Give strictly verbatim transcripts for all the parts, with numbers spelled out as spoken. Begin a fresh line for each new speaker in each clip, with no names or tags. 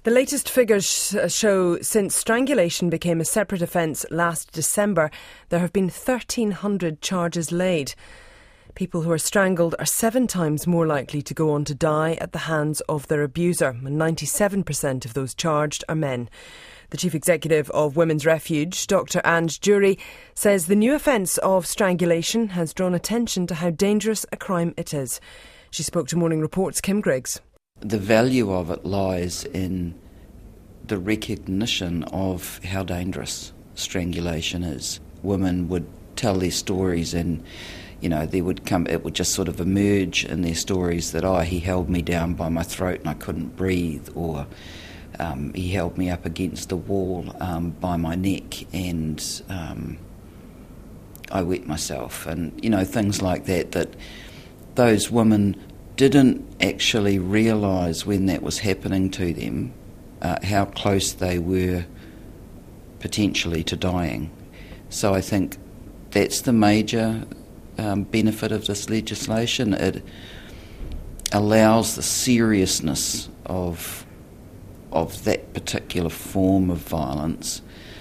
The latest figures show since strangulation became a separate offence last December, there have been thirteen hundred charges laid. People who are strangled are seven times more likely to go on to die at the hands of their abuser, and ninety-seven percent of those charged are men. The Chief Executive of Women's Refuge, Doctor Ange Jury, says the new offence of strangulation has drawn attention to how dangerous a crime it is. She spoke to Morning Report's Kim Griggs.
The value of it lies in the recognition of how dangerous strangulation is. Women would tell their stories and, you know, there would come, it would just sort of emerge in their stories that, oh, he held me down by my throat and I couldn't breathe, or um, he held me up against the wall um, by my neck and um, I wet myself, and, you know, things like that, that those women didn't actually realise when that was happening to them uh, how close they were potentially to dying. So I think that's the major um, benefit of this legislation. It allows the seriousness of of that particular form of violence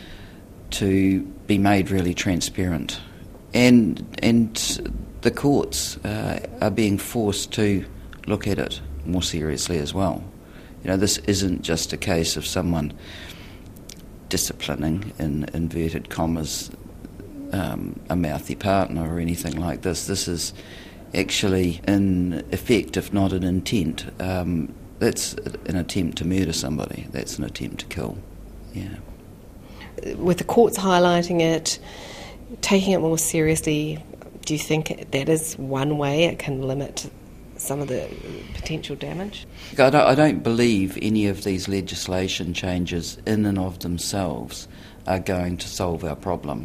to be made really transparent, and and the courts uh, are being forced to look at it more seriously as well. You know, this isn't just a case of someone disciplining, in inverted commas, um, a mouthy partner or anything like this. This is actually, in effect, if not an intent, um, that's an attempt to murder somebody. That's an attempt to kill. Yeah.
With the courts highlighting it, taking it more seriously, do you think that is one way it can limit some of the potential damage?
I don't, I don't believe any of these legislation changes in and of themselves are going to solve our problem.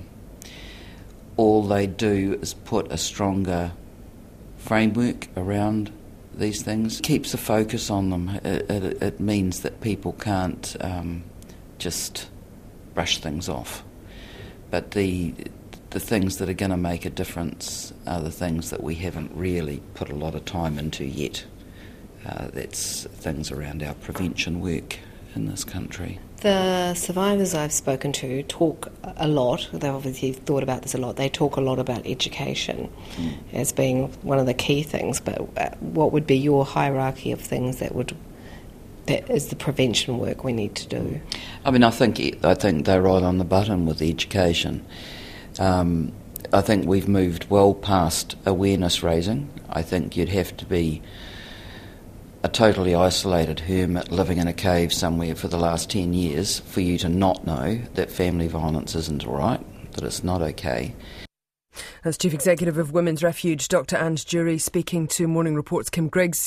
All they do is put a stronger framework around these things, keeps the focus on them. It, it, it means that people can't um, just brush things off. But the the things that are going to make a difference are the things that we haven't really put a lot of time into yet. Uh, that's things around our prevention work in this country.
The survivors I've spoken to talk a lot, they've obviously thought about this a lot, they talk a lot about education mm. as being one of the key things, but what would be your hierarchy of things that would that is the prevention work we need to do?
I mean, I think I think they're right on the button with education. Um, I think we've moved well past awareness raising. I think you'd have to be a totally isolated hermit living in a cave somewhere for the last ten years for you to not know that family violence isn't all right, that it's not okay.
As Chief Executive of Women's Refuge, Doctor Ange Jury, speaking to Morning Report's Kim Griggs.